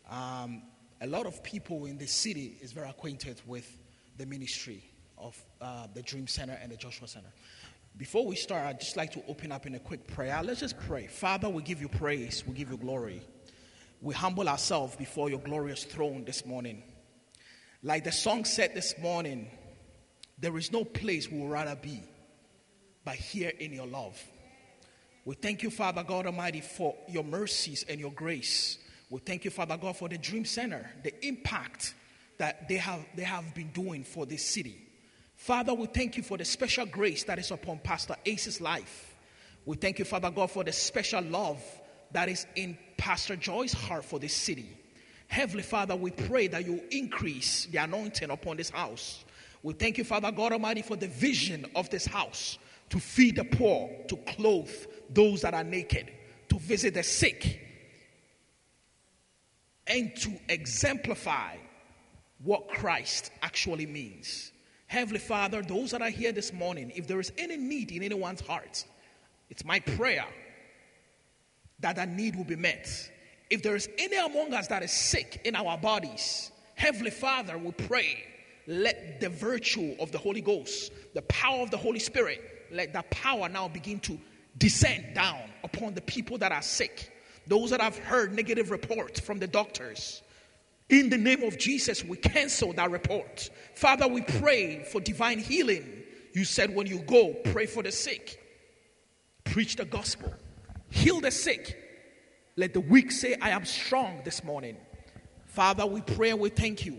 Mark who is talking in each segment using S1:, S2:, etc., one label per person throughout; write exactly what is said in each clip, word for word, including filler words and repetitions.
S1: Um, a lot of people in the city is very acquainted with the ministry of uh, the Dream Center and the Joshua Center. Before we start, I'd just like to open up in a quick prayer. Let's just pray. Father, we give you praise. We give you glory. We humble ourselves before your glorious throne this morning. Like the song said this morning, there is no place we would rather be but here in your love. We thank you, Father God Almighty, for your mercies and your grace. We thank you, Father God, for the Dream Center, the impact that they have, they have been doing for this city. Father, we thank you for the special grace that is upon Pastor Ace's life. We thank you, Father God, for the special love that is in Pastor Joy's heart for this city. Heavenly Father, we pray that you increase the anointing upon this house. We thank you, Father God Almighty, for the vision of this house, to feed the poor, to clothe those that are naked, to visit the sick, and to exemplify what Christ actually means. Heavenly Father, those that are here this morning, if there is any need in anyone's heart, it's my prayer that that need will be met. If there is any among us that is sick in our bodies, Heavenly Father, we pray, let the virtue of the Holy Ghost, the power of the Holy Spirit, let that power now begin to descend down upon the people that are sick. Those that have heard negative reports from the doctors, in the name of Jesus, we cancel that report. Father, we pray for divine healing. You said when you go, pray for the sick. Preach the gospel. Heal the sick. Let the weak say, I am strong this morning. Father, we pray and we thank you.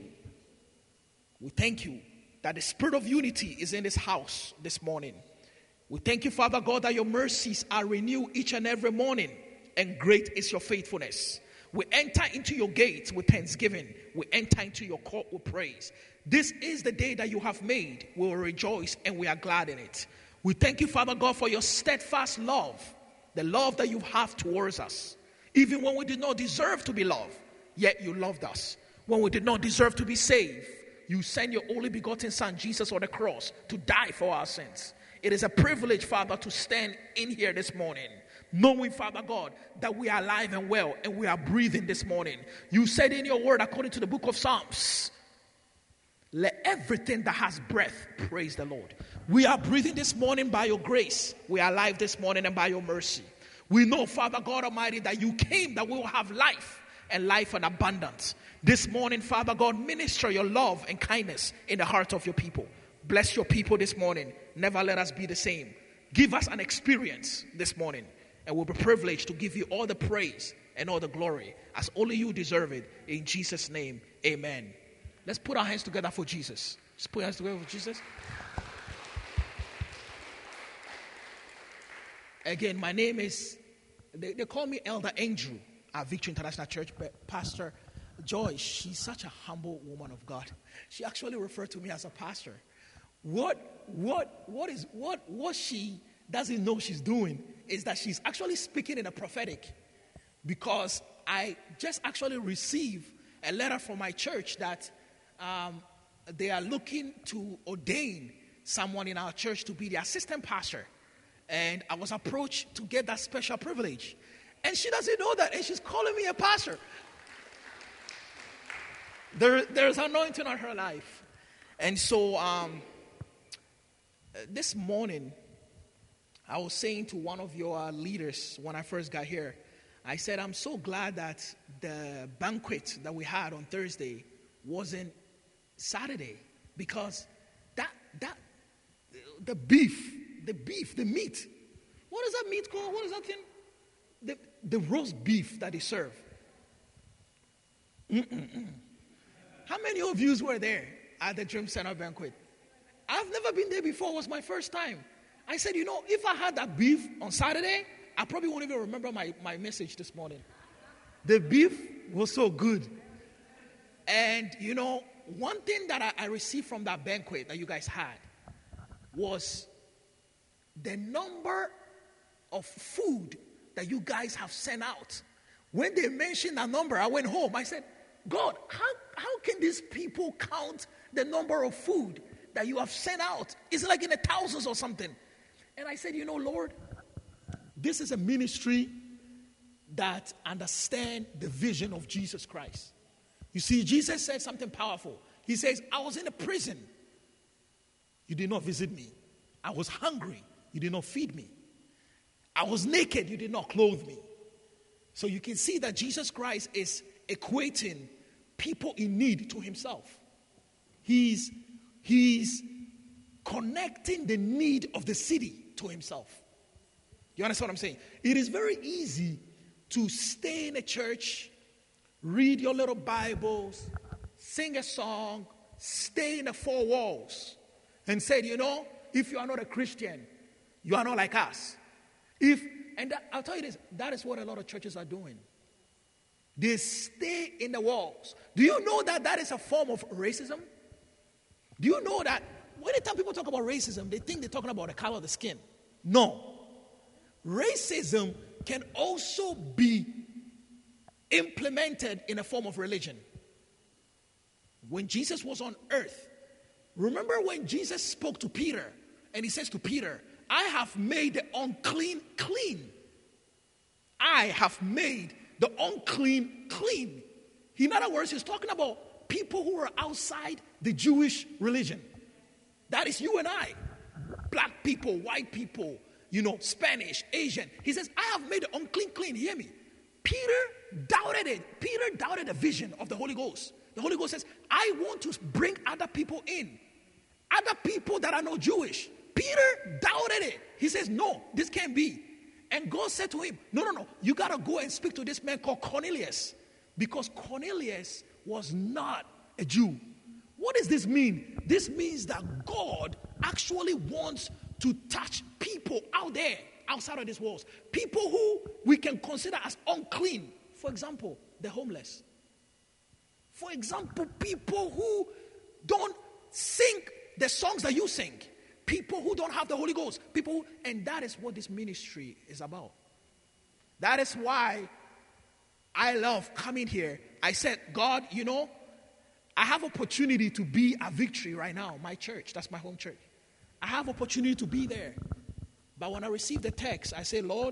S1: We thank you that the spirit of unity is in this house this morning. We thank you, Father God, that your mercies are renewed each and every morning, and great is your faithfulness. We enter into your gates with thanksgiving. We enter into your court with praise. This is the day that you have made. We will rejoice and we are glad in it. We thank you, Father God, for your steadfast love, the love that you have towards us. Even when we did not deserve to be loved, yet you loved us. When we did not deserve to be saved, you sent your only begotten Son, Jesus, on the cross to die for our sins. It is a privilege, Father, to stand in here this morning, knowing, Father God, that we are alive and well and we are breathing this morning. You said in your word, according to the book of Psalms, let everything that has breath praise the Lord. We are breathing this morning by your grace. We are alive this morning and by your mercy. We know, Father God Almighty, that you came that we will have life and life in abundance. This morning, Father God, minister your love and kindness in the heart of your people. Bless your people this morning. Never let us be the same. Give us an experience this morning, and we'll be privileged to give you all the praise and all the glory as only you deserve it. In Jesus' name, amen. Let's put our hands together for Jesus. Let's put our hands together for Jesus. Again, my name is, they, they call me Elder Andrew at Victory International Church, but Pastor Joy, she's such a humble woman of God. She actually referred to me as a pastor. What, what, what is, what, what she doesn't know she's doing is that she's actually speaking in a prophetic, because I just actually received a letter from my church that um, they are looking to ordain someone in our church to be the assistant pastor. And I was approached to get that special privilege. And she doesn't know that, and she's calling me a pastor. There, there's anointing on her life. And so um, this morning, I was saying to one of your leaders when I first got here, I said, I'm so glad that the banquet that we had on Thursday wasn't Saturday, because that, that, the beef, the beef, the meat, what is that meat called? What is that thing? The, the roast beef that they serve. Mm-mm-mm. How many of you were there at the Dream Center banquet? I've never been there before. It was my first time. I said, you know, if I had that beef on Saturday, I probably won't even remember my, my message this morning. The beef was so good. And, you know, one thing that I, I received from that banquet that you guys had was the number of food that you guys have sent out. When they mentioned that number, I went home. I said, God, how, how can these people count the number of food that you have sent out? Is it like in the thousands or something? And I said, you know, Lord, this is a ministry that understand the vision of Jesus Christ. You see, Jesus said something powerful. He says, I was in a prison. You did not visit me. I was hungry. You did not feed me. I was naked. You did not clothe me. So you can see that Jesus Christ is equating people in need to himself. He's, he's connecting the need of the city to himself. You understand what I'm saying? It is very easy to stay in a church, read your little Bibles, sing a song, stay in the four walls, and say, you know, if you are not a Christian, you are not like us. If and that, I'll tell you this, that is what a lot of churches are doing. They stay in the walls. Do you know that that is a form of racism? Do you know that when the time people talk about racism, they think they're talking about the color of the skin? No. Racism can also be implemented in a form of religion. When Jesus was on earth, remember when Jesus spoke to Peter and he says to Peter, I have made the unclean clean. I have made the unclean clean. In other words, he's talking about people who are outside the Jewish religion. That is you and I. Black people, white people, you know, Spanish, Asian. He says, I have made the unclean clean. Hear me. Peter doubted it. Peter doubted the vision of the Holy Ghost. The Holy Ghost says, I want to bring other people in. Other people that are not Jewish. Peter doubted it. He says, no, this can't be. And God said to him, no, no, no. You got to go and speak to this man called Cornelius. Because Cornelius was not a Jew. What does this mean? This means that God actually wants to touch people out there, outside of these walls. People who we can consider as unclean. For example, the homeless. For example, people who don't sing the songs that you sing. People who don't have the Holy Ghost. People who, and that is what this ministry is about. That is why I love coming here. I said, God, you know, I have opportunity to be at Victory right now, my church. That's my home church. I have opportunity to be there. But when I receive the text, I say, Lord,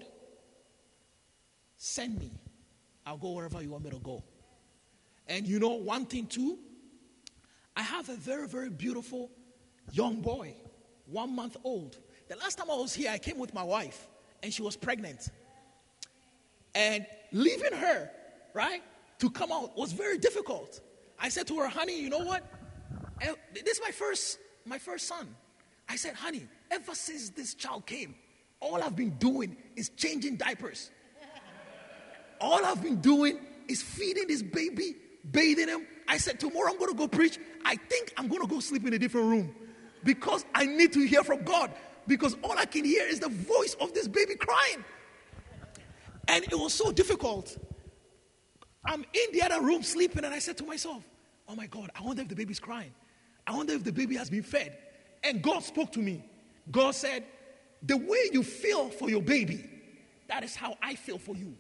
S1: send me. I'll go wherever you want me to go. And you know, one thing too, I have a very, very beautiful young boy, one month old. The last time I was here, I came with my wife, and she was pregnant. And leaving her, right, to come out was very difficult. I said to her, honey, you know what? This is my first, my first son. I said, honey, ever since this child came, all I've been doing is changing diapers. All I've been doing is feeding this baby, bathing him. I said, tomorrow I'm going to go preach. I think I'm going to go sleep in a different room because I need to hear from God, because all I can hear is the voice of this baby crying. And it was so difficult. I'm in the other room sleeping, and I said to myself, oh my God, I wonder if the baby's crying. I wonder if the baby has been fed. And God spoke to me. God said, the way you feel for your baby, that is how I feel for you.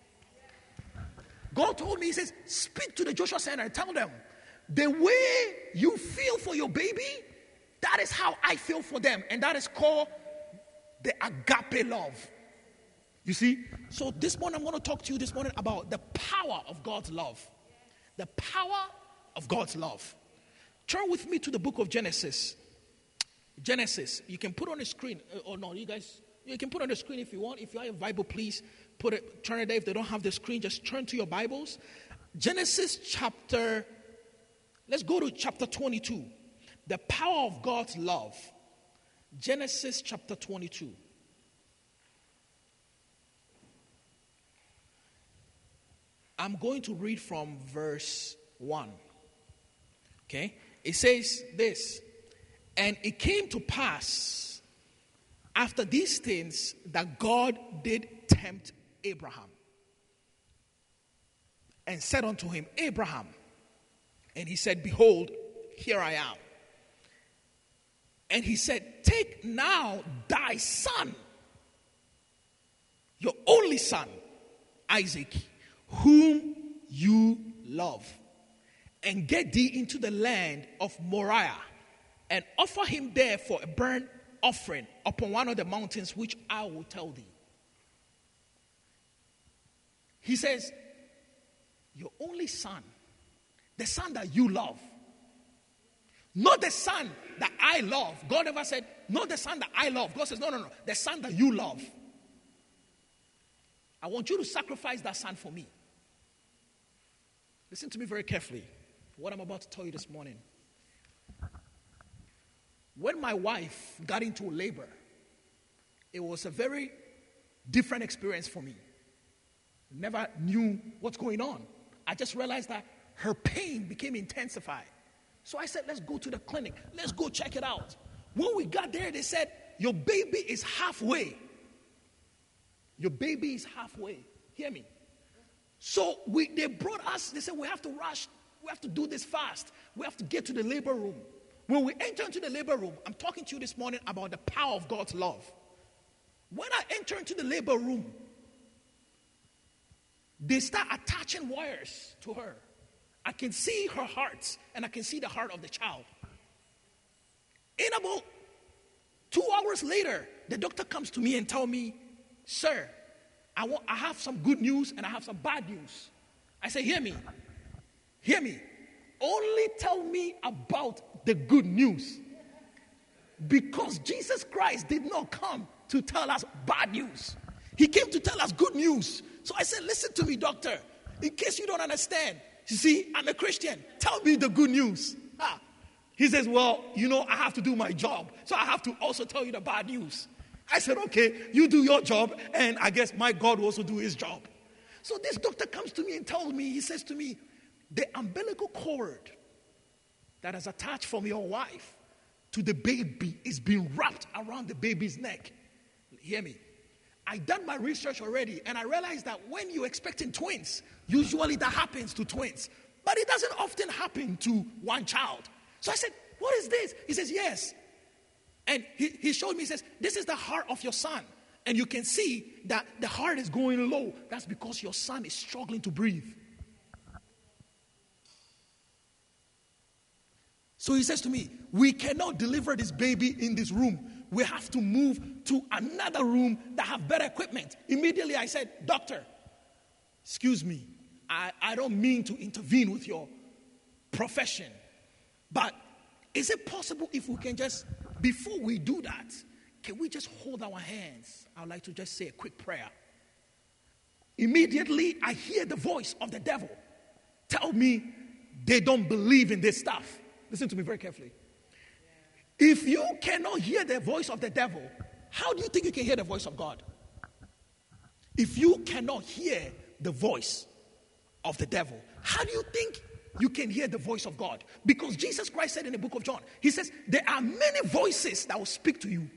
S1: God told me, he says, speak to the Joshua Center and tell them, the way you feel for your baby, that is how I feel for them. And that is called the agape love. You see? So this morning, I'm going to talk to you this morning about the power of God's love. The power of God's love. Turn with me to the book of Genesis. Genesis. You can put on the screen. Or no, you guys, you can put on the screen if you want. If you have a Bible, please put it, turn it there. If they don't have the screen, just turn to your Bibles. Genesis chapter, let's go to chapter twenty-two. The power of God's love. Genesis chapter twenty-two. I'm going to read from verse one. Okay? It says this. And it came to pass after these things that God did tempt Abraham and said unto him, Abraham. And he said, behold, here I am. And he said, take now thy son, your only son, Isaac, whom you love, and get thee into the land of Moriah, and offer him there for a burnt offering upon one of the mountains which I will tell thee. He says, your only son, the son that you love, not the son that I love. God never said, not the son that I love. God says, no, no, no, the son that you love. I want you to sacrifice that son for me. Listen to me very carefully. What I'm about to tell you this morning. When my wife got into labor, it was a very different experience for me. Never knew what's going on. I just realized that her pain became intensified. So I said, let's go to the clinic. Let's go check it out. When we got there, they said, your baby is halfway. Your baby is halfway. Hear me. So we, they brought us, they said, we have to rush. We have to do this fast. We have to get to the labor room. When we enter into the labor room, I'm talking to you this morning about the power of God's love. When I enter into the labor room, they start attaching wires to her. I can see her heart, and I can see the heart of the child. In about two hours later, the doctor comes to me and tells me, sir, I, want, I have some good news and I have some bad news. I say, hear me. Hear me. Only tell me about the good news. Because Jesus Christ did not come to tell us bad news. He came to tell us good news. So I said, listen to me, doctor. In case you don't understand, you see, I'm a Christian. Tell me the good news. Ah. He says, well, you know, I have to do my job. So I have to also tell you the bad news. I said, okay, you do your job, and I guess my God will also do his job. So this doctor comes to me and tells me, he says to me, the umbilical cord that is attached from your wife to the baby is being wrapped around the baby's neck. Hear me. I done my research already, and I realized that when you're expecting twins, usually that happens to twins. But it doesn't often happen to one child. So I said, what is this? He says, yes. And he, he showed me, he says, this is the heart of your son. And you can see that the heart is going low. That's because your son is struggling to breathe. So he says to me, we cannot deliver this baby in this room. We have to move to another room that have better equipment. Immediately I said, doctor, excuse me, I, I don't mean to intervene with your profession. But is it possible if we can just, before we do that, can we just hold our hands? I would like to just say a quick prayer. Immediately I hear the voice of the devil tell me they don't believe in this stuff. Listen to me very carefully. If you cannot hear the voice of the devil, how do you think you can hear the voice of God? If you cannot hear the voice of the devil, how do you think you can hear the voice of God? Because Jesus Christ said in the book of John, he says, there are many voices that will speak to you.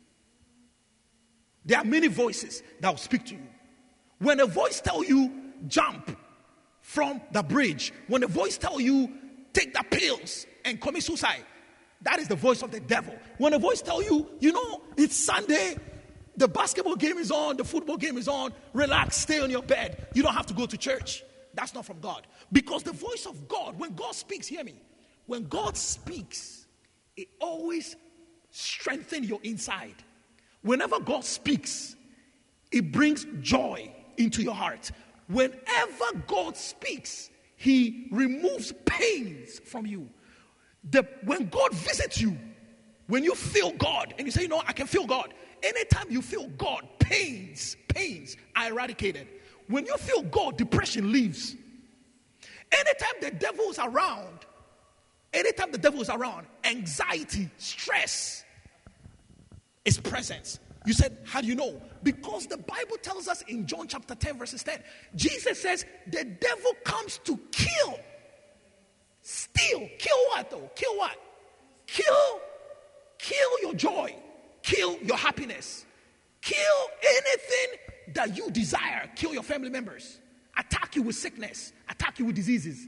S1: There are many voices that will speak to you. When a voice tells you, jump from the bridge, when a voice tells you, take the pills and commit suicide, that is the voice of the devil. When a voice tells you, you know, it's Sunday, the basketball game is on, the football game is on, relax, stay on your bed. You don't have to go to church. That's not from God. Because the voice of God, when God speaks, hear me, when God speaks, it always strengthens your inside. Whenever God speaks, it brings joy into your heart. Whenever God speaks, he removes pains from you. The, when God visits you, when you feel God, and you say, you know, I can feel God. Anytime you feel God, pains, pains are eradicated. When you feel God, depression leaves. Anytime the devil is around, anytime the devil is around, anxiety, stress is present. You said, how do you know? Because the Bible tells us in John chapter ten, verses ten, Jesus says, the devil comes to kill, steal. Kill what though? Kill what? Kill, kill your joy. Kill your happiness. Kill anything that you desire. Kill your family members. Attack you with sickness. Attack you with diseases.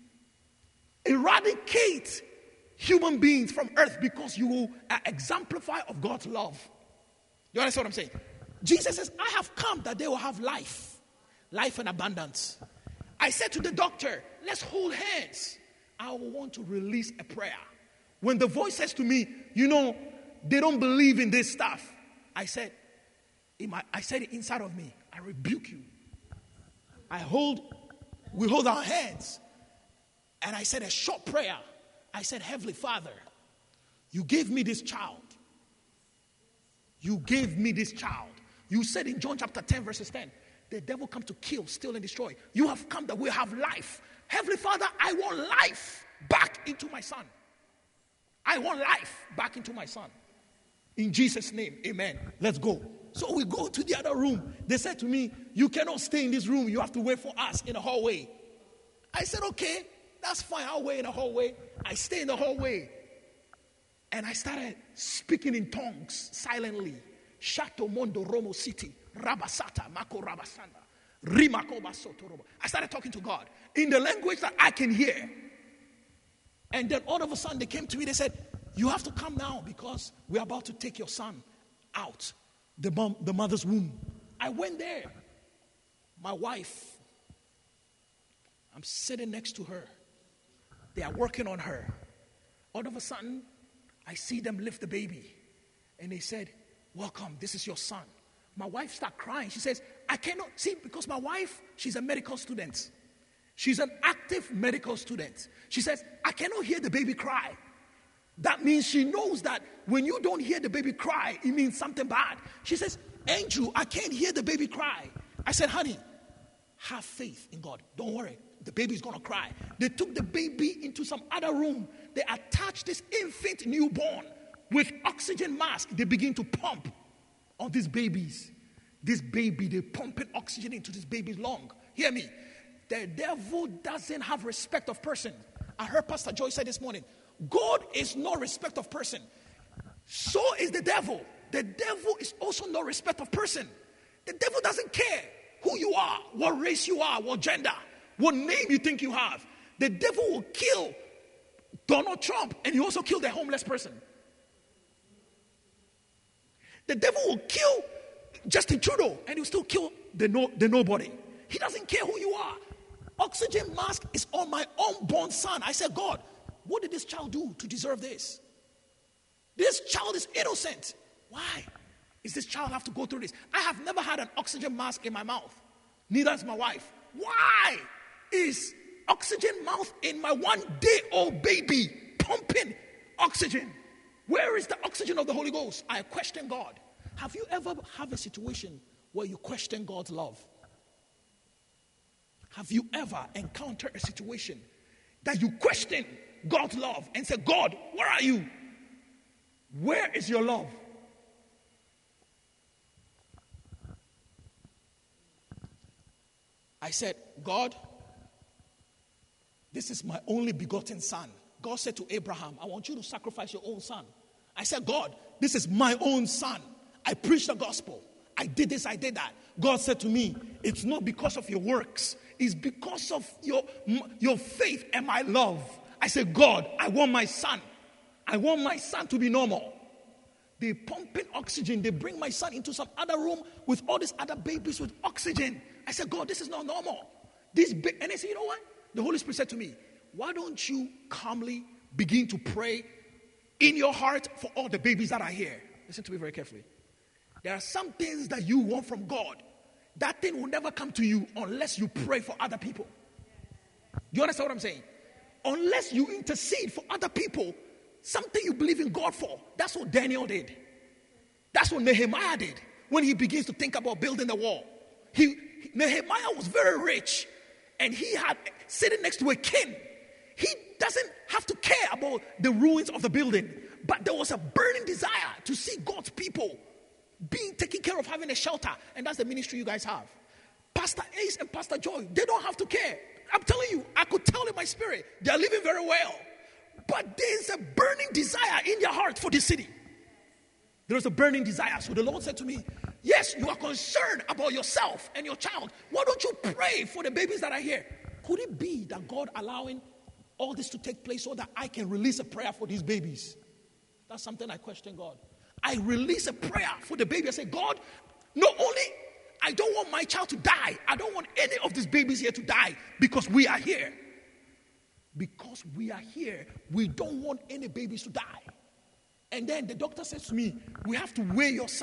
S1: Eradicate human beings from earth because you are exemplify of God's love. You understand what I'm saying? Jesus says, I have come that they will have life. Life in abundance. I said to the doctor, let's hold hands. I want to release a prayer. When the voice says to me, you know, they don't believe in this stuff. I said, in my, I said it inside of me. I rebuke you. I hold, we hold our hands. And I said a short prayer. I said, Heavenly Father, you gave me this child. You gave me this child. You said in John chapter ten, verses ten, the devil come to kill, steal, and destroy. You have come that we have life. Heavenly Father, I want life back into my son. I want life back into my son. In Jesus' name, amen. Let's go. So we go to the other room. They said to me, you cannot stay in this room. You have to wait for us in the hallway. I said, okay, that's fine. I'll wait in the hallway. I stay in the hallway. And I started speaking in tongues silently. Shato Mondo Romo City. Rabasata Mako Rabasanda. Rimako Basoto Robo. I started talking to God in the language that I can hear. And then all of a sudden they came to me. They said, you have to come now because we're about to take your son out the mom, the mother's womb. I went there. My wife, I'm sitting next to her. They are working on her. All of a sudden, I see them lift the baby. And they said, welcome, this is your son. My wife started crying. She says, I cannot, see, because my wife, she's a medical student. She's an active medical student. She says, I cannot hear the baby cry. That means she knows that when you don't hear the baby cry, it means something bad. She says, Andrew, I can't hear the baby cry. I said, honey, have faith in God. Don't worry. The baby's going to cry. They took the baby into some other room. They attached this infant newborn with oxygen mask. They begin to pump on these babies. This baby, they pumping oxygen into this baby's lung. Hear me. The devil doesn't have respect of person. I heard Pastor Joy say this morning, God is no respect of person. So is the devil. The devil is also no respect of person. The devil doesn't care who you are, what race you are, what gender, what name you think you have. The devil will kill Donald Trump and he also kill the homeless person. The devil will kill Justin Trudeau and he'll still kill the, no, the nobody. He doesn't care who you are. Oxygen mask is on my unborn son. I said, God, what did this child do to deserve this? This child is innocent. Why does this child have to go through this? I have never had an oxygen mask in my mouth. Neither has my wife. Why is oxygen mouth in my one-day-old baby pumping oxygen? Where is the oxygen of the Holy Ghost? I question God. Have you ever had a situation where you question God's love? Have you ever encountered a situation that you question God's love and say, God, where are you? Where is your love? I said, God, this is my only begotten son. God said to Abraham, I want you to sacrifice your own son. I said, God, this is my own son. I preached the gospel. I did this, I did that. God said to me, it's not because of your works. It's because of your, your faith and my love. I said, God, I want my son. I want my son to be normal. They pump in oxygen. They bring my son into some other room with all these other babies with oxygen. I said, God, this is not normal. This ba-. And I said, you know what? The Holy Spirit said to me, why don't you calmly begin to pray in your heart for all the babies that are here? Listen to me very carefully. There are some things that you want from God. That thing will never come to you unless you pray for other people. Do you understand what I'm saying? Unless you intercede for other people, something you believe in God for. That's what Daniel did. That's what Nehemiah did when he begins to think about building the wall. He, Nehemiah was very rich and he had sitting next to a king. He doesn't have to care about the ruins of the building, but there was a burning desire to see God's people being taken care of, having a shelter. And that's the ministry you guys have. Pastor Ace and Pastor Joy, they don't have to care. I'm telling you, I could tell in my spirit, they're living very well. But there's a burning desire in their heart for this city. There's a burning desire. So the Lord said to me, yes, you are concerned about yourself and your child. Why don't you pray for the babies that are here? Could it be that God allowing all this to take place so that I can release a prayer for these babies? That's something I question God. I release a prayer for the baby. I say, God, not only I don't want my child to die, I don't want any of these babies here to die because we are here. Because we are here, we don't want any babies to die. And then the doctor says to me, we have to weigh your son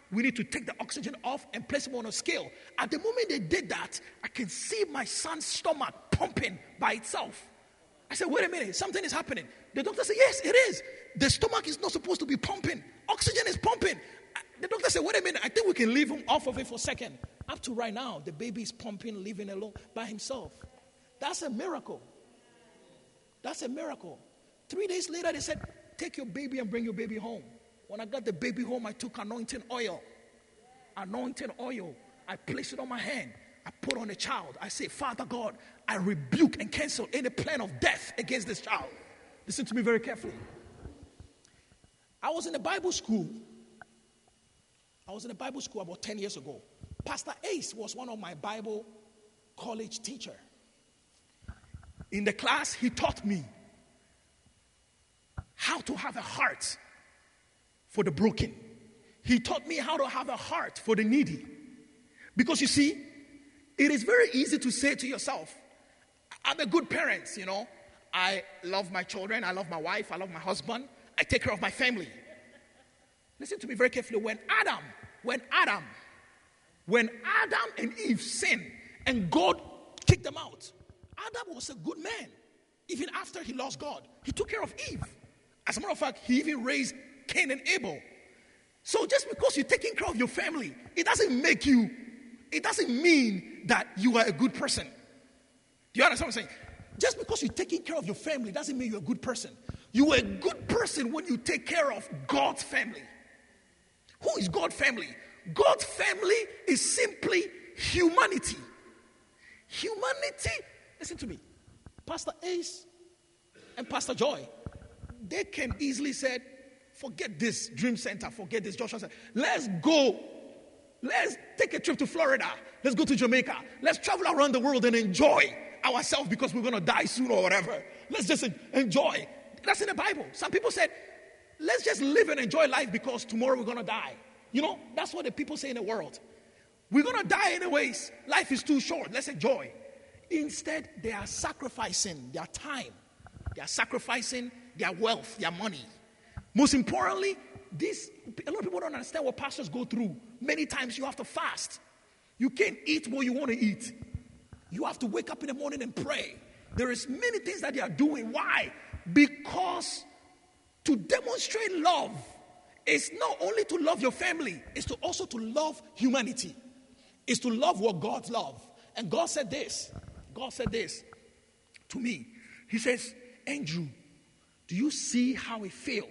S1: We need to take the oxygen off and place him on a scale. At the moment they did that, I can see my son's stomach pumping by itself. I said, wait a minute, something is happening. The doctor said, yes, it is. The stomach is not supposed to be pumping. Oxygen is pumping. The doctor said, wait a minute, I think we can leave him off of it for a second. Up to right now, the baby is pumping, living alone by himself. That's a miracle. That's a miracle. Three days later, they said, take your baby and bring your baby home. When I got the baby home, I took anointing oil. Anointing oil. I placed it on my hand. I put on the child. I say, Father God, I rebuke and cancel any plan of death against this child. Listen to me very carefully. I was in a Bible school. I was in a Bible school about ten years ago. Pastor Ace was one of my Bible college teachers. In the class, he taught me how to have a heart for the broken. He taught me how to have a heart for the needy. Because you see, it is very easy to say to yourself, I'm a good parent, you know. I love my children, I love my wife, I love my husband, I take care of my family. Listen to me very carefully. When Adam, when Adam, when Adam and Eve sinned and God kicked them out, Adam was a good man. Even after he lost God, he took care of Eve. As a matter of fact, he even raised Cain and Abel. So just because you're taking care of your family, it doesn't make you, it doesn't mean that you are a good person. Do you understand what I'm saying? Just because you're taking care of your family doesn't mean you're a good person. You are a good person when you take care of God's family. Who is God's family? God's family is simply humanity. Humanity, listen to me. Pastor Ace and Pastor Joy, they can easily say, forget this Dream Center, forget this Joshua Center. Let's go. Let's take a trip to Florida. Let's go to Jamaica. Let's travel around the world and enjoy ourselves because we're going to die soon or whatever. Let's just enjoy. That's in the Bible. Some people said, let's just live and enjoy life because tomorrow we're going to die. You know, that's what the people say in the world. We're going to die anyways. Life is too short. Let's enjoy. Instead, they are sacrificing their time. They are sacrificing their wealth, their money. Most importantly, this, a lot of people don't understand what pastors go through. Many times you have to fast. You can't eat what you want to eat. You have to wake up in the morning and pray. There is many things that they are doing. Why? Because to demonstrate love is not only to love your family, it's to also to love humanity. It's to love what God loves. And God said this. God said this to me. He says, Andrew, do you see how it feels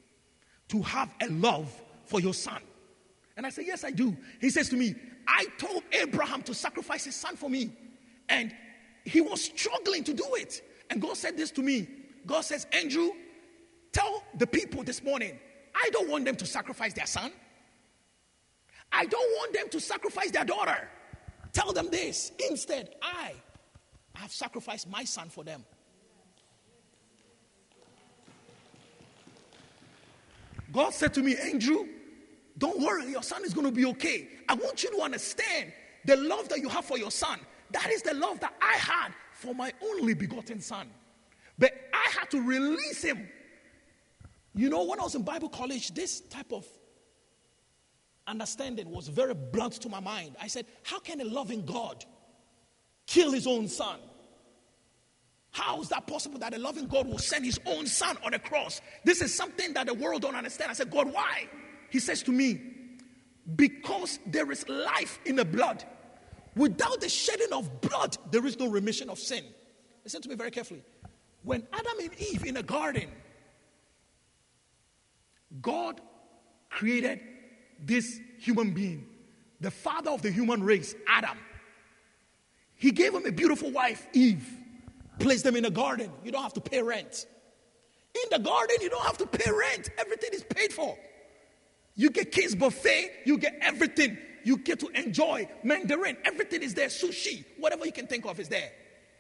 S1: to have a love for your son? And I said, yes, I do. He says to me, I told Abraham to sacrifice his son for me. And he was struggling to do it. And God said this to me. God says, Andrew, tell the people this morning, I don't want them to sacrifice their son. I don't want them to sacrifice their daughter. Tell them this. Instead, I have sacrificed my son for them. God said to me, Andrew, don't worry, your son is going to be okay. I want you to understand the love that you have for your son. That is the love that I had for my only begotten son. But I had to release him. You know, when I was in Bible college, this type of understanding was very blunt to my mind. I said, how can a loving God kill his own son? How is that possible that a loving God will send his own son on a cross? This is something that the world don't understand. I said, God, why? He says to me, because there is life in the blood. Without the shedding of blood, there is no remission of sin. Listen to me very carefully. When Adam and Eve in the garden, God created this human being, the father of the human race, Adam. He gave him a beautiful wife, Eve. Placed them in a garden. You don't have to pay rent. In the garden, you don't have to pay rent. Everything is paid for. You get kids buffet. You get everything. You get to enjoy Mandarin. Everything is there. Sushi. Whatever you can think of is there.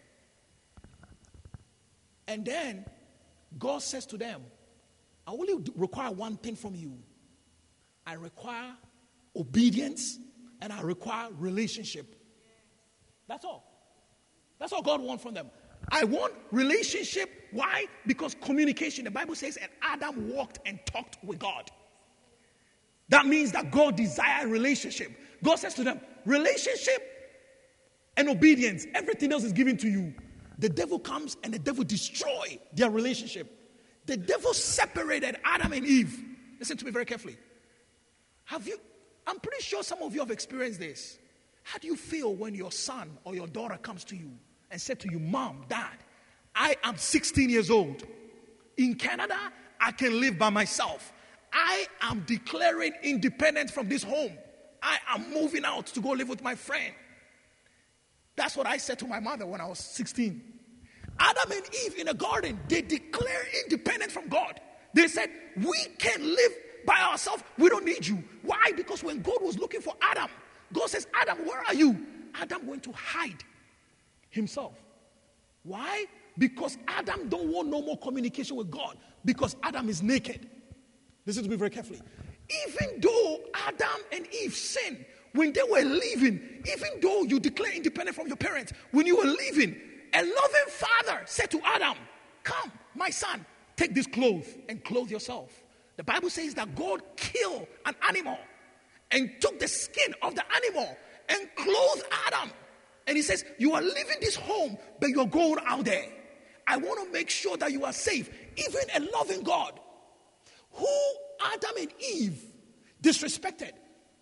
S1: And then God says to them, I only require one thing from you. I require obedience and I require relationship. That's all. That's all God wants from them. I want relationship. Why? Because communication. The Bible says, and Adam walked and talked with God. That means that God desires relationship. God says to them, relationship and obedience, everything else is given to you. The devil comes and the devil destroys their relationship. The devil separated Adam and Eve. Listen to me very carefully. Have you, I'm pretty sure some of you have experienced this. How do you feel when your son or your daughter comes to you and said to you, Mom, Dad, I am sixteen years old. In Canada, I can live by myself. I am declaring independence from this home. I am moving out to go live with my friend. That's what I said to my mother when I was sixteen. Adam and Eve in the garden, they declare independence from God. They said, we can live by ourselves. We don't need you. Why? Because when God was looking for Adam, God says, Adam, where are you? Adam went to hide himself. Why? Because Adam don't want no more communication with God. Because Adam is naked. Listen to me very carefully. Even though Adam and Eve sinned, when they were leaving, even though you declare independent from your parents, when you were leaving, a loving father said to Adam, come, my son, take this clothes and clothe yourself. The Bible says that God killed an animal and took the skin of the animal and clothed Adam. And he says, you are leaving this home, but you are going out there. I want to make sure that you are safe. Even a loving God, who Adam and Eve disrespected.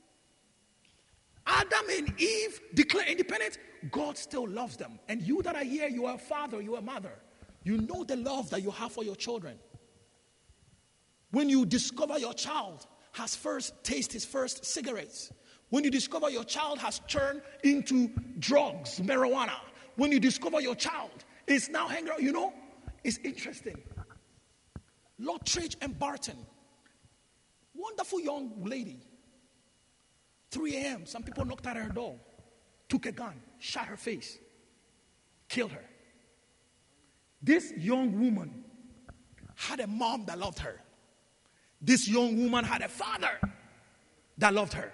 S1: Adam and Eve declare independence. God still loves them. And you that are here, you are a father, you are a mother. You know the love that you have for your children. When you discover your child has first tasted his first cigarettes, when you discover your child has turned into drugs, marijuana, when you discover your child is now hanging out, you know, it's interesting. Lottridge and Barton, wonderful young lady, three a.m., some people knocked at her door, took a gun, shot her face, killed her. This young woman had a mom that loved her. This young woman had a father that loved her.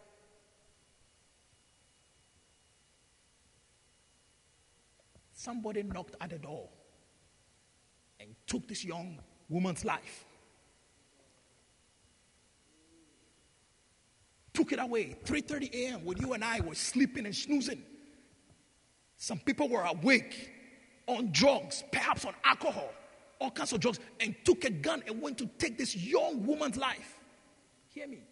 S1: Somebody knocked at the door and took this young woman's life. Took it away. three thirty a.m. when you and I were sleeping and snoozing. Some people were awake on drugs, perhaps on alcohol, all kinds of drugs, and took a gun and went to take this young woman's life. Hear me.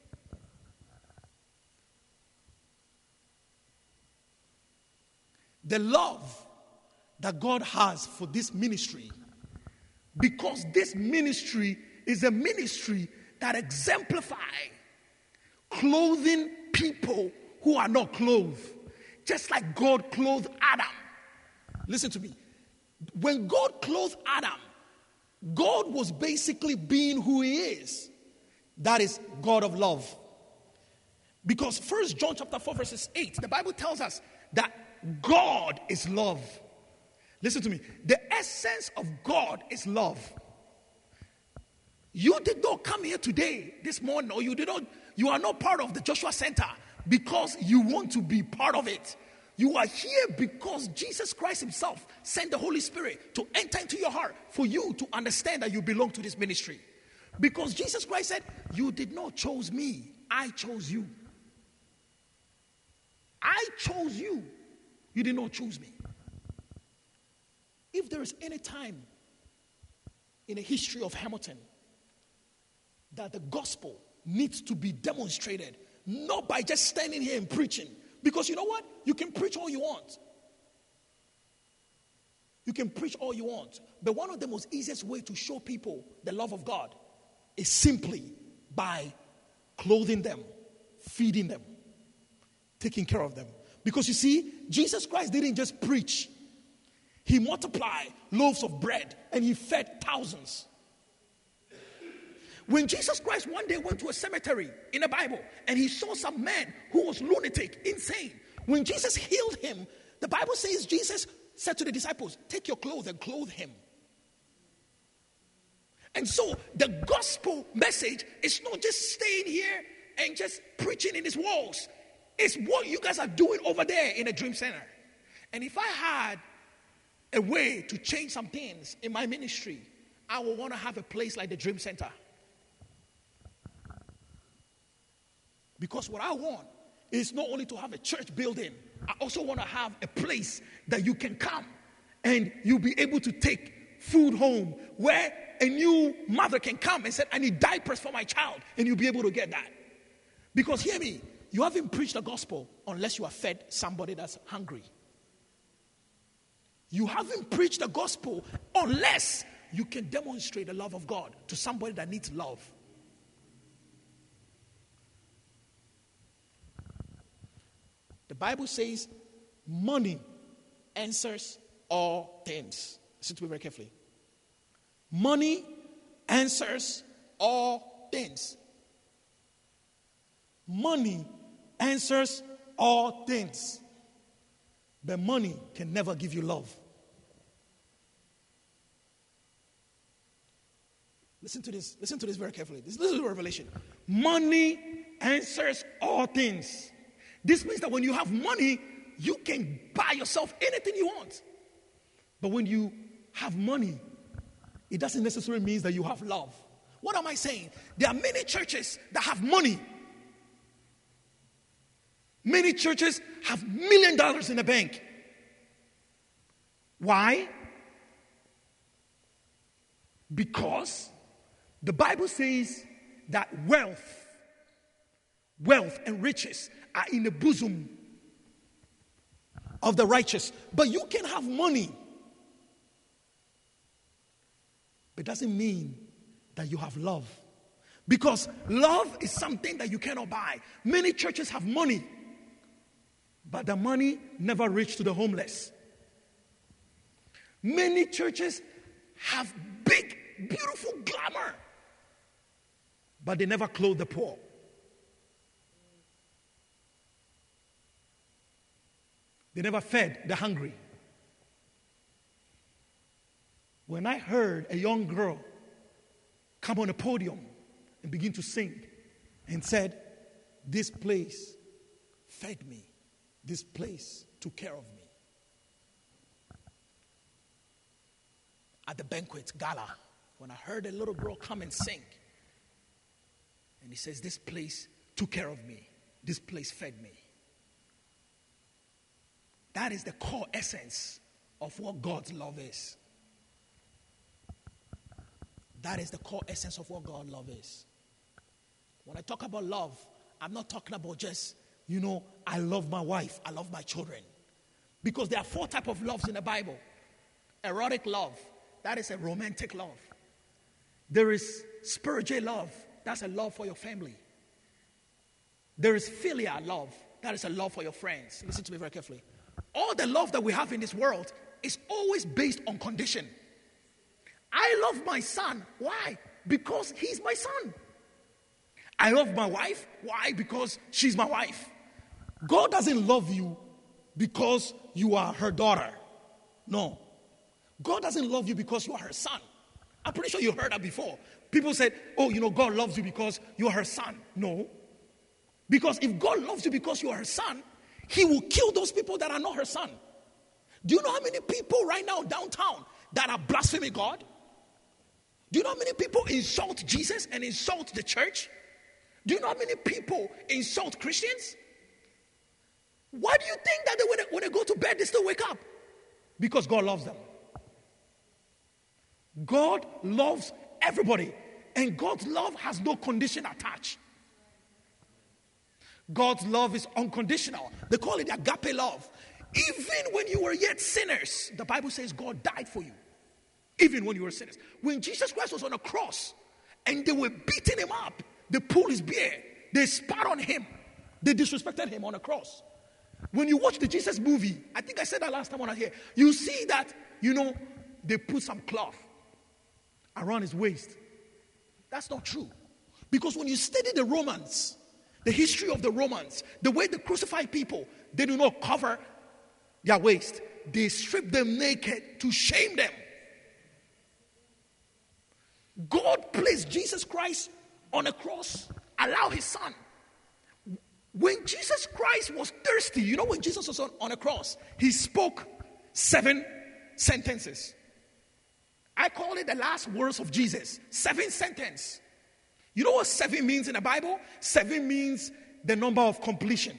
S1: The love that God has for this ministry, because this ministry is a ministry that exemplifies clothing people who are not clothed, just like God clothed Adam. Listen to me. When God clothed Adam, God was basically being who he is. That is God of love. Because First John chapter four verses eight, the Bible tells us that God is love. Listen to me. The essence of God is love. You did not come here today, this morning, or you did not, you are not part of the Joshua Center because you want to be part of it. You are here because Jesus Christ himself sent the Holy Spirit to enter into your heart for you to understand that you belong to this ministry. Because Jesus Christ said, you did not choose me, I chose you. I chose you. You did not choose me. If there is any time in the history of Hamilton that the gospel needs to be demonstrated, not by just standing here and preaching, because you know what? You can preach all you want. You can preach all you want. But one of the most easiest way to show people the love of God is simply by clothing them, feeding them, taking care of them. Because you see, Jesus Christ didn't just preach. He multiplied loaves of bread and he fed thousands. When Jesus Christ one day went to a cemetery in the Bible and he saw some man who was lunatic, insane. When Jesus healed him, the Bible says Jesus said to the disciples, take your clothes and clothe him. And so the gospel message is not just staying here and just preaching in these walls. It's what you guys are doing over there in the Dream Center. And if I had a way to change some things in my ministry, I would want to have a place like the Dream Center. Because what I want is not only to have a church building, I also want to have a place that you can come and you'll be able to take food home, where a new mother can come and say, I need diapers for my child, and you'll be able to get that. Because hear me, you haven't preached the gospel unless you have fed somebody that's hungry. You haven't preached the gospel unless you can demonstrate the love of God to somebody that needs love. The Bible says money answers all things. Listen to me very carefully. Money answers all things. Money answers all things. But money can never give you love. Listen to this. Listen to this very carefully. This, this is a revelation. Money answers all things. This means that when you have money, you can buy yourself anything you want. But when you have money, it doesn't necessarily mean that you have love. What am I saying? There are many churches that have money. Many churches have million dollars in the bank. Why? Because the Bible says that wealth, wealth and riches are in the bosom of the righteous. But you can have money. But it doesn't mean that you have love. Because love is something that you cannot buy. Many churches have money, but the money never reached to the homeless. Many churches have big, beautiful glamour, but they never clothe the poor. They never fed the hungry. When I heard a young girl come on a podium and begin to sing and said, this place fed me. This place took care of me. At the banquet gala, when I heard a little girl come and sing, and he says, this place took care of me. This place fed me. That is the core essence of what God's love is. That is the core essence of what God's love is. When I talk about love, I'm not talking about just, you know, I love my wife, I love my children. Because there are four types of loves in the Bible. Erotic love, that is a romantic love. There is spiritual love, that's a love for your family. There is filial love, that is a love for your friends. Listen to me very carefully. All the love that we have in this world is always based on condition. I love my son. Why? Because he's my son. I love my wife. Why? Because she's my wife. God doesn't love you because you are her daughter. No. God doesn't love you because you are her son. I'm pretty sure you heard that before. People said, oh, you know, God loves you because you are her son. No. Because if God loves you because you are her son, he will kill those people that are not her son. Do you know how many people right now downtown that are blaspheming God? Do you know how many people insult Jesus and insult the church? Do you know how many people insult Christians? Why do you think that they, when, they, when they go to bed, they still wake up? Because God loves them. God loves everybody. And God's love has no condition attached. God's love is unconditional. They call it agape love. Even when you were yet sinners, the Bible says God died for you. Even when you were sinners. When Jesus Christ was on a cross and they were beating him up, they pulled his beard, they spat on him, they disrespected him on a cross. When you watch the Jesus movie, I think I said that last time when I was here, you see that, you know, they put some cloth around his waist. That's not true. Because when you study the Romans, the history of the Romans, the way they crucify people, they do not cover their waist. They strip them naked to shame them. God placed Jesus Christ on a cross, allow his son. When Jesus Christ was thirsty, you know when Jesus was on, on a cross, he spoke seven sentences. I call it the last words of Jesus. Seven sentences. You know what seven means in the Bible? Seven means the number of completion.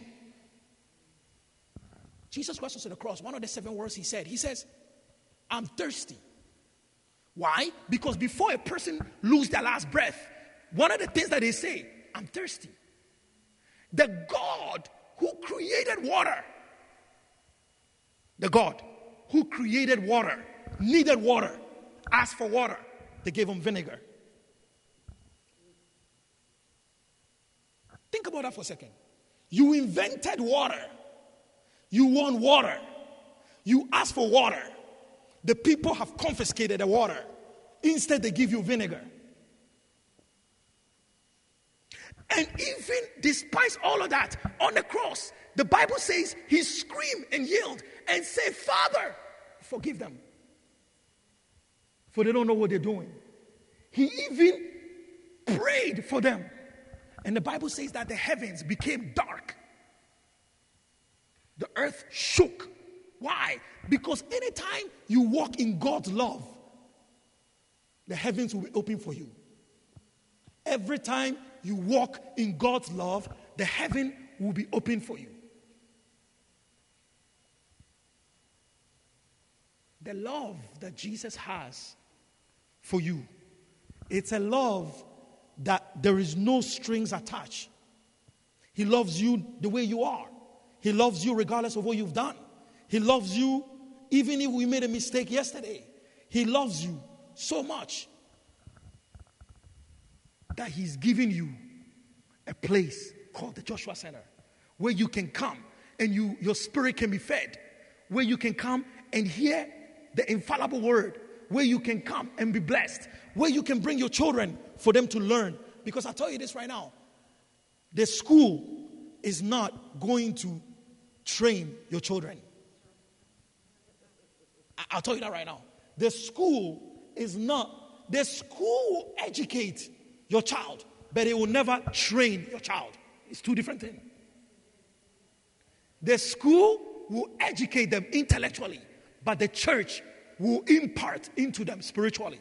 S1: Jesus Christ was on the cross. One of the seven words he said, he says, I'm thirsty. Why? Because before a person loses their last breath, one of the things that they say, I'm thirsty. The God who created water, the God who created water, needed water, asked for water. They gave him vinegar. Think about that for a second. You invented water. You want water. You ask for water. The people have confiscated the water. Instead, they give you vinegar. And even despite all of that, on the cross, the Bible says he screamed and yelled and said, Father, forgive them. For they don't know what they're doing. He even prayed for them. And the Bible says that the heavens became dark. The earth shook. Why? Because anytime you walk in God's love, the heavens will be open for you. Every time you walk in God's love, the heaven will be open for you. The love that Jesus has for you, it's a love that there is no strings attached. He loves you the way you are. He loves you regardless of what you've done. He loves you even if we made a mistake yesterday. He loves you so much that he's giving you a place called the Joshua Center where you can come and you your spirit can be fed, where you can come and hear the infallible word, where you can come and be blessed, where you can bring your children for them to learn. Because I'll tell you this right now, the school is not going to train your children. I'll tell you that right now. The school is not, the school will educate your child, but it will never train your child. It's two different things. The school will educate them intellectually, but the church will impart into them spiritually.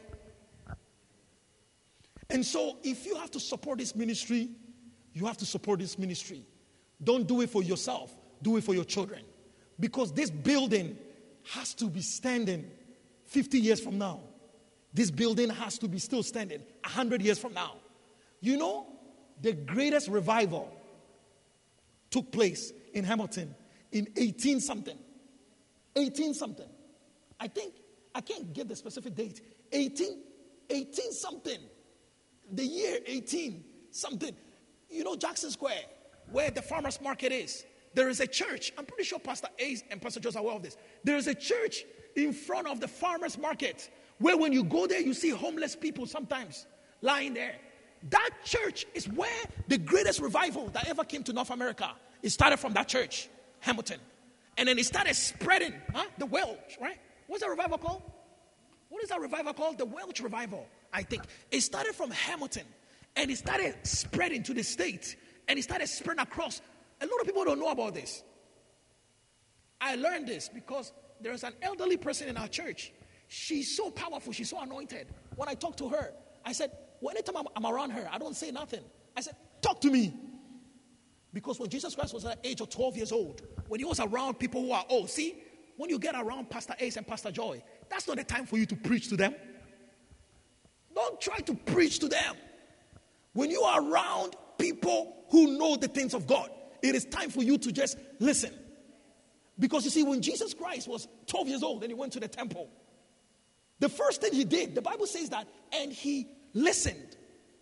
S1: And so if you have to support this ministry, you have to support this ministry. Don't do it for yourself. Do it for your children. Because this building has to be standing fifty years from now. This building has to be still standing one hundred years from now. You know, the greatest revival took place in Hamilton in eighteen something. eighteen something. I think, I can't get the specific date. eighteen, eighteen something. The year eighteen something. You know Jackson Square, where the farmers market is. There is a church. I'm pretty sure Pastor Ace and Pastor Joseph are aware of this. There is a church in front of the farmers market where when you go there, you see homeless people sometimes lying there. That church is where the greatest revival that ever came to North America. It started from that church, Hamilton. And then it started spreading, huh? The Welsh, right? What's that revival called? What is that revival called? The Welsh revival, I think. It started from Hamilton. And it started spreading to the state. And it started spreading across. A lot of people don't know about this. I learned this because there's an elderly person in our church. She's so powerful. She's so anointed. When I talk to her, I said, well, anytime I'm, I'm around her, I don't say nothing. I said, talk to me. Because when Jesus Christ was at the age of twelve years old, when he was around people who are old, see, when you get around Pastor Ace and Pastor Joy, that's not the time for you to preach to them. Don't try to preach to them. When you are around people who know the things of God, it is time for you to just listen. Because you see, when Jesus Christ was twelve years old and he went to the temple, the first thing he did, the Bible says that, and he listened.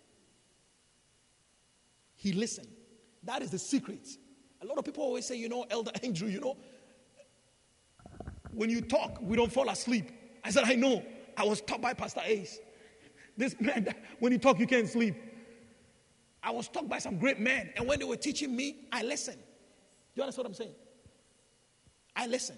S1: He listened. That is the secret. A lot of people always say, you know, Elder Andrew, you know, when you talk, we don't fall asleep. I said, I know. I was taught by Pastor Ace. This man, when you talk, you can't sleep. I was taught by some great men. And when they were teaching me, I listened. Do you understand what I'm saying? I listened.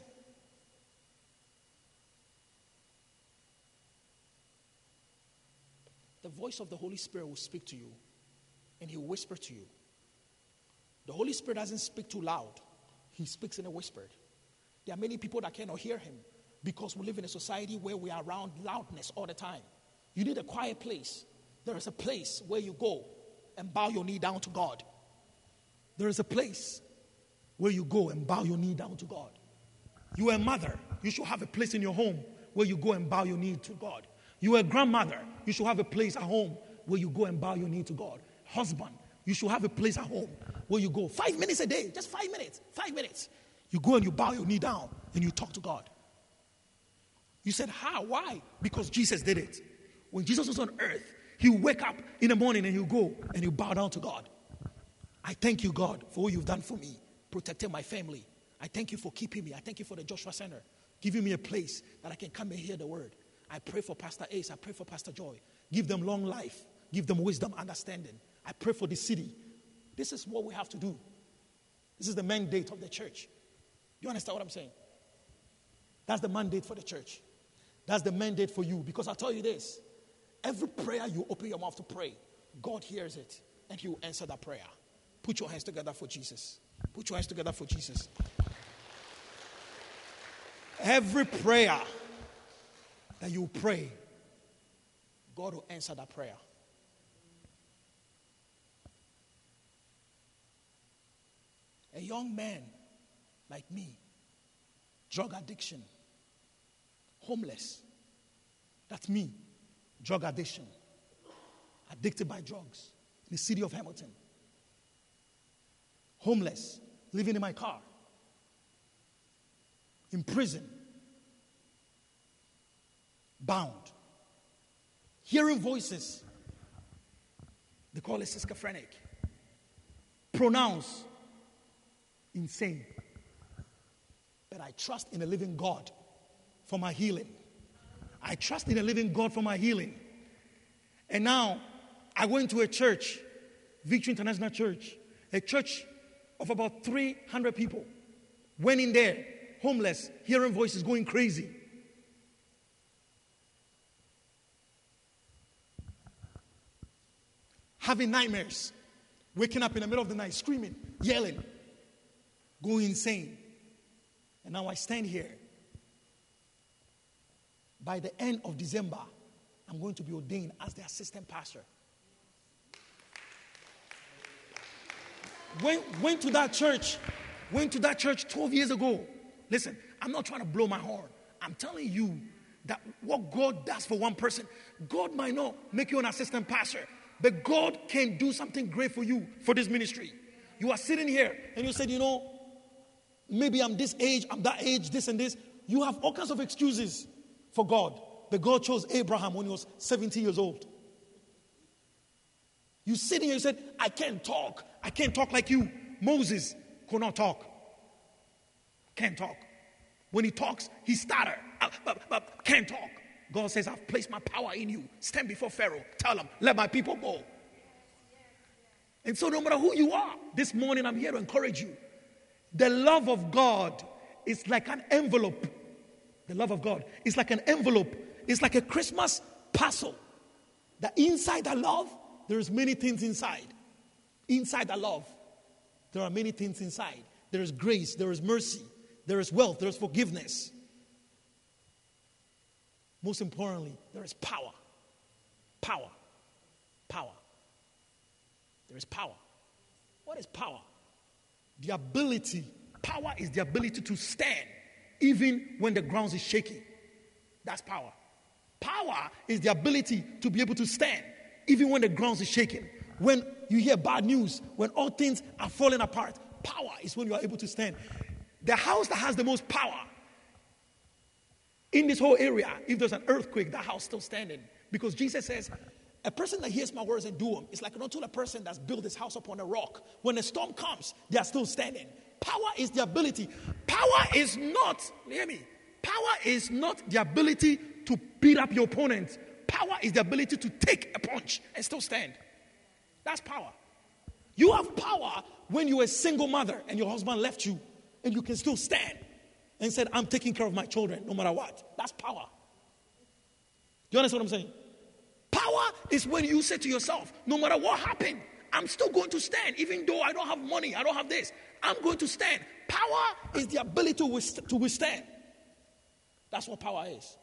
S1: The voice of the Holy Spirit will speak to you. And he will whisper to you. The Holy Spirit doesn't speak too loud. He speaks in a whisper. There are many people that cannot hear him because we live in a society where we are around loudness all the time. You need a quiet place. There is a place where you go and bow your knee down to God.
S2: There is a place where you go and bow your knee down to God. You are a mother. You should have a place in your home where you go and bow your knee to God. You are a grandmother. You should have a place at home where you go and bow your knee to God. Husband, you should have a place at home where you go five minutes a day, just five minutes, five minutes. You go and you bow your knee down and you talk to God. You said, how? Why? Because Jesus did it. When Jesus was on earth, he would wake up in the morning and he'll go and he'll bow down to God. I thank you, God, for what you've done for me, protecting my family. I thank you for keeping me. I thank you for the Joshua Center, giving me a place that I can come and hear the word. I pray for Pastor Ace. I pray for Pastor Joy. Give them long life. Give them wisdom, understanding. I pray for the city. This is what we have to do. This is the mandate of the church. You understand what I'm saying? That's the mandate for the church. That's the mandate for you. Because I'll tell you this. Every prayer you open your mouth to pray, God hears it and he will answer that prayer. Put your hands together for Jesus. Put your hands together for Jesus. Every prayer that you pray, God will answer that prayer. A young man like me, drug addiction, homeless, that's me, drug addiction, addicted by drugs in the city of Hamilton, homeless, living in my car, in prison, bound, hearing voices, they call it schizophrenic, pronounced insane. But I trust in a living God for my healing. I trust in a living God for my healing. And now, I went to a church, Victory International Church, a church of about three hundred people. Went in there, homeless, hearing voices, going crazy. Having nightmares, waking up in the middle of the night, screaming, yelling, going insane. And now I stand here. By the end of December, I'm going to be ordained as the assistant pastor. Went, went to that church, went to that church twelve years ago. Listen, I'm not trying to blow my horn. I'm telling you that what God does for one person, God might not make you an assistant pastor, but God can do something great for you for this ministry. You are sitting here and you said, you know, maybe I'm this age, I'm that age, this and this. You have all kinds of excuses for God. But God chose Abraham when he was seventy years old. You sitting here and said, I can't talk. I can't talk like you. Moses could not talk. Can't talk. When he talks, he stutter. Uh, uh, uh, can't talk. God says, I've placed my power in you. Stand before Pharaoh. Tell him, let my people go. And so no matter who you are, this morning I'm here to encourage you. The love of God is like an envelope. The love of God is like an envelope. It's like a Christmas parcel. That inside that love, there's many things inside. Inside that love, there are many things inside. There is grace, there is mercy, there is wealth, there is forgiveness. Most importantly, there is power. Power. Power. There is power. What is power? The ability. Power is the ability to stand even when the ground is shaking. That's power. Power is the ability to be able to stand even when the ground is shaking. When you hear bad news, when all things are falling apart, power is when you are able to stand. The house that has the most power in this whole area, if there's an earthquake, that house is still standing. Because Jesus says, a person that hears my words and do them is like not only a person that's built his house upon a rock. When a storm comes, they are still standing. Power is the ability. Power is not, hear me, power is not the ability to beat up your opponent. Power is the ability to take a punch and still stand. That's power. You have power when you're a single mother and your husband left you and you can still stand and said, I'm taking care of my children no matter what. That's power. Do you understand what I'm saying? Power is when you say to yourself, no matter what happened, I'm still going to stand. Even though I don't have money, I don't have this, I'm going to stand. Power is the ability to withstand. To withstand. That's what power is.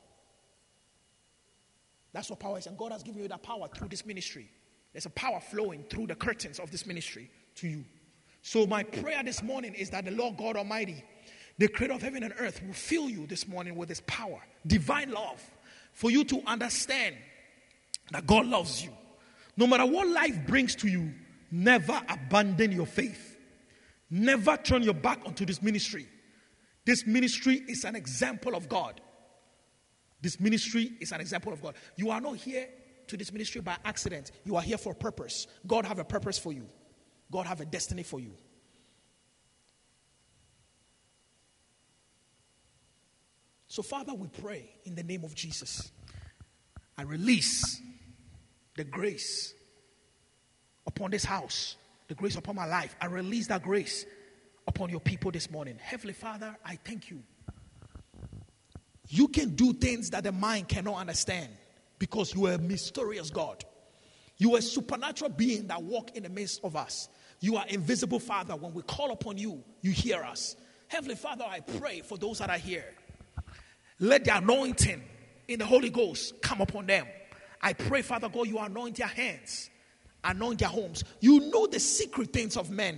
S2: That's what power is. And God has given you that power through this ministry. There's a power flowing through the curtains of this ministry to you.
S1: So my prayer this morning is that the Lord God Almighty, the creator of heaven and earth, will fill you this morning with his power, divine love, for you to understand that God loves you. No matter what life brings to you, never abandon your faith. Never turn your back onto this ministry. This ministry is an example of God. This ministry is an example of God. You are not here to this ministry by accident. You are here for a purpose. God have a purpose for you. God have a destiny for you. So, Father, we pray in the name of Jesus. I release the grace upon this house, the grace upon my life. I release that grace upon your people this morning. Heavenly Father, I thank you. You can do things that the mind cannot understand because you are a mysterious God. You are a supernatural being that walks in the midst of us. You are invisible, Father. When we call upon you, you hear us. Heavenly Father, I pray for those that are here. Let the anointing in the Holy Ghost come upon them. I pray, Father God, you anoint their hands, anoint their homes. You know the secret things of men.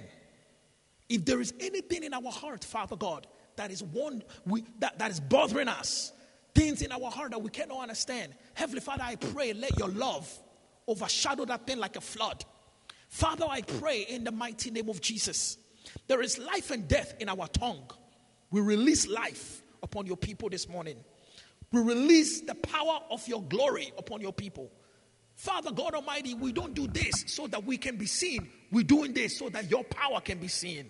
S1: If there is anything in our heart, Father God, that is one we, that, that is bothering us, things in our heart that we cannot understand, Heavenly Father, I pray, let your love overshadow that thing like a flood. Father, I pray in the mighty name of Jesus. There is life and death in our tongue. We release life upon your people this morning. We release the power of your glory upon your people. Father God Almighty, we don't do this so that we can be seen. We're doing this so that your power can be seen.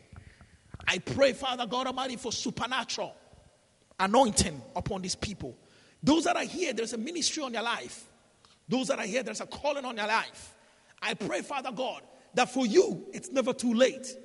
S1: I pray, Father God Almighty, for supernatural anointing upon these people. Those that are here, there's a ministry on their life. Those that are here, there's a calling on their life. I pray, Father God, that for you, it's never too late.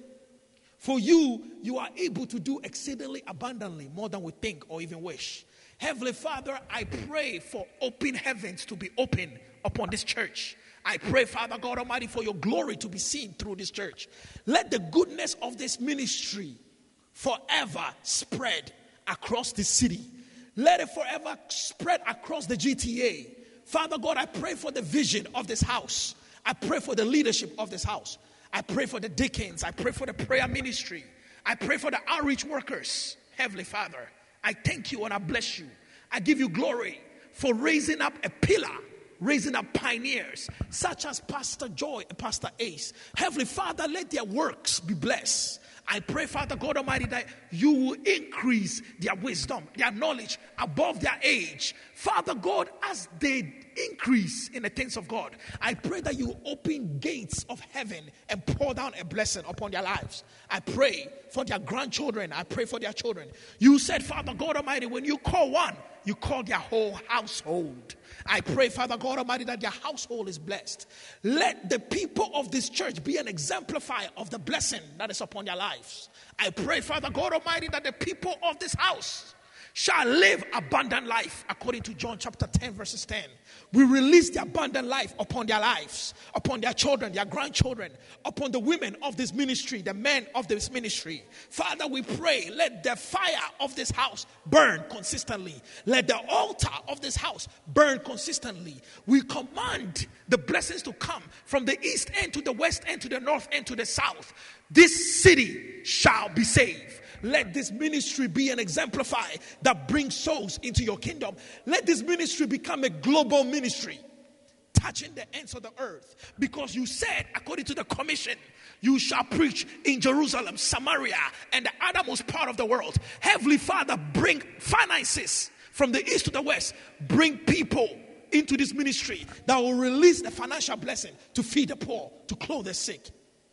S1: For you, you are able to do exceedingly abundantly more than we think or even wish. Heavenly Father, I pray for open heavens to be open upon this church. I pray, Father God Almighty, for your glory to be seen through this church. Let the goodness of this ministry forever spread across the city. Let it forever spread across the G T A. Father God, I pray for the vision of this house. I pray for the leadership of this house. I pray for the deacons. I pray for the prayer ministry. I pray for the outreach workers. Heavenly Father, I thank you and I bless you. I give you glory for raising up a pillar, raising up pioneers such as Pastor Joy and Pastor Ace. Heavenly Father, let their works be blessed. I pray, Father God Almighty, that you will increase their wisdom, their knowledge above their age. Father God, as they increase in the things of God, I pray that you open gates of heaven and pour down a blessing upon their lives. I pray for their grandchildren. I pray for their children. You said, Father God Almighty, when you call one, you call their whole household. I pray, Father God Almighty, that their household is blessed. Let the people of this church be an exemplifier of the blessing that is upon their lives. I pray, Father God Almighty, that the people of this house shall live abundant life according to John chapter ten verses ten. We release the abundant life upon their lives, upon their children, their grandchildren, upon the women of this ministry, the men of this ministry. Father, we pray, let the fire of this house burn consistently. Let the altar of this house burn consistently. We command the blessings to come from the east end to the west end to the north end to the south. This city shall be saved. Let this ministry be an exemplify that brings souls into your kingdom. Let this ministry become a global ministry, touching the ends of the earth. Because you said, according to the commission, you shall preach in Jerusalem, Samaria, and the uttermost part of the world. Heavenly Father, bring finances from the east to the west. Bring people into this ministry that will release the financial blessing to feed the poor, to clothe the sick.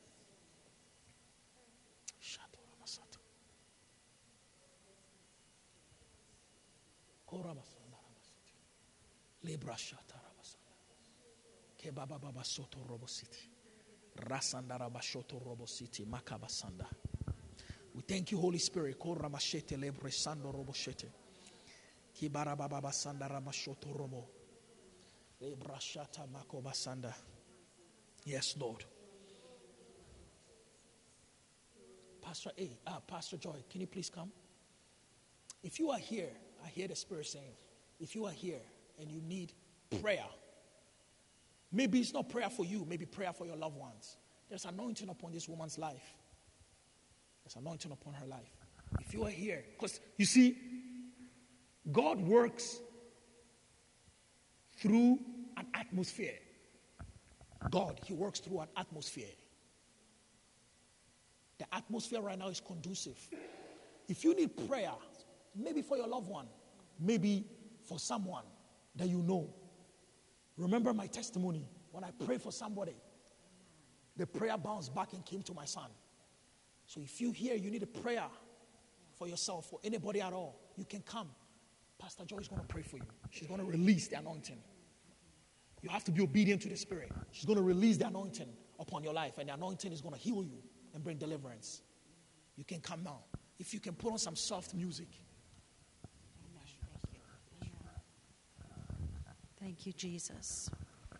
S1: We thank you, Holy Spirit. Yes, Lord. Pastor A, ah, Pastor Joy, can you please come? If you are here, I hear the Spirit saying, if you are here and you need prayer, maybe it's not prayer for you, maybe prayer for your loved ones. There's anointing upon this woman's life. There's anointing upon her life. If you are here,
S2: Because you see, God works through an atmosphere.
S1: God, He works through an atmosphere. The atmosphere right now is conducive. If you need prayer, maybe for your loved one, maybe for someone that you know, remember my testimony. When I prayed for somebody, the prayer bounced back and came to my son. So if you hear you need a prayer for yourself, for anybody at all, you can come. Pastor Joy is going to pray for you. She's going to release the anointing. You have to be obedient to the Spirit. She's going to release the anointing upon your life, and the anointing is going to heal you and bring deliverance. You can come now. If you can put on some soft music.
S3: Thank you, Jesus.